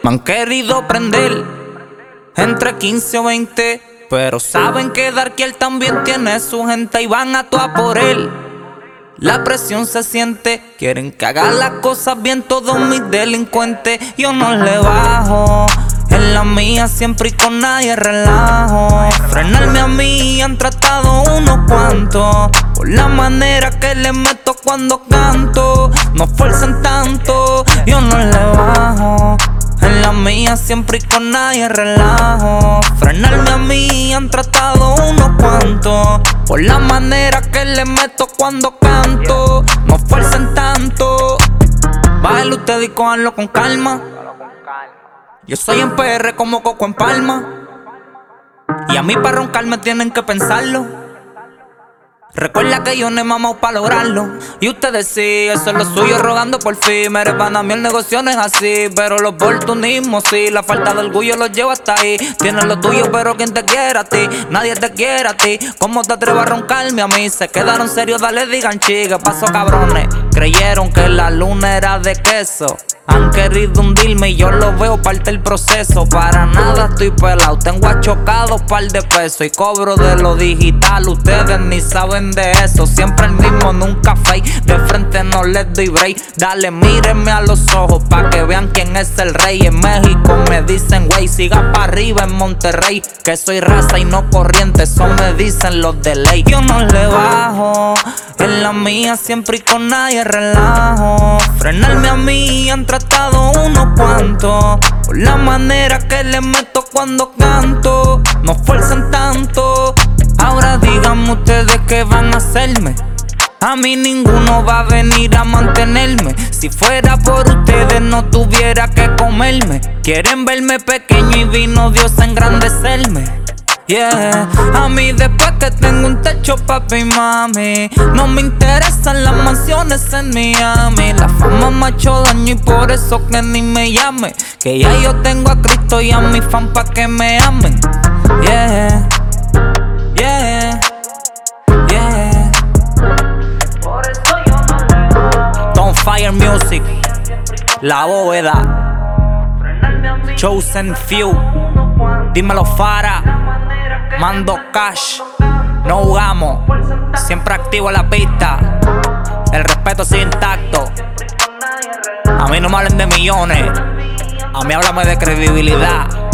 han querido prender entre 15 o 20, pero saben que Darkiel también tiene su gente y van a toa por él. La presión se siente, quieren que haga las cosas bien todos mis delincuentes. Yo no le bajo, en la mía siempre y con nadie relajo. Frenarme a mí han tratado unos cuantos, por la manera que le meto cuando canto. No fuerzan tanto, yo no le bajo, en la mía siempre y con nadie relajo. Frenarme a mí han tratado unos cuantos, por la manera que le meto cuando canto. No fuercen tanto, bájale usted y cójanlo con calma. Yo soy en PR como Coco en Palma, y a mí para roncarme tienen que pensarlo. Recuerda que yo no he mamado pa' lograrlo, y ustedes sí, eso es lo suyo, rogando por fin. Mere, pana, mí el negocio no es así, pero los oportunismos sí. La falta de orgullo los lleva hasta ahí. Tienes lo tuyo, pero ¿quién te quiere a ti? Nadie te quiere a ti. ¿Cómo te atreves a roncarme a mí? Se quedaron serios, dale, digan chica. Pasó, cabrones, creyeron que la luna era de queso. Han querido hundirme y yo lo veo parte del proceso. Para nada estoy pelado, tengo achocados par de pesos y cobro de lo digital. Ustedes ni saben de eso, siempre el mismo, nunca fake. De frente no les doy break. Dale, mírenme a los ojos pa' que vean quién es el rey. En México me dicen wey, siga pa' arriba en Monterrey, que soy raza y no corriente, eso me dicen los de ley. Yo no le bajo, en la mía siempre y con nadie relajo. Frenarme a mí han tratado unos cuantos, por la manera que le meto cuando canto. No fuerzan tanto, ahora díganme ustedes qué van a hacerme. A mí ninguno va a venir a mantenerme. Si fuera por ustedes no tuviera que comerme. Quieren verme pequeño y vino Dios a engrandecerme. Yeah, a mí después que tengo un techo, papi y mami, no me interesan las mansiones en Miami. La fama me ha hecho daño y por eso que ni me llame, que ya yo tengo a Cristo y a mi fan pa' que me amen. Yeah, yeah, yeah. Por eso yo no le bajo. Don't Fire Music, La Bóveda, Chosen Few, dímelo Fara, Mando Cash, no jugamos, siempre activo en la pista, el respeto sigue intacto. A mí no me hablen de millones, a mí háblame de credibilidad.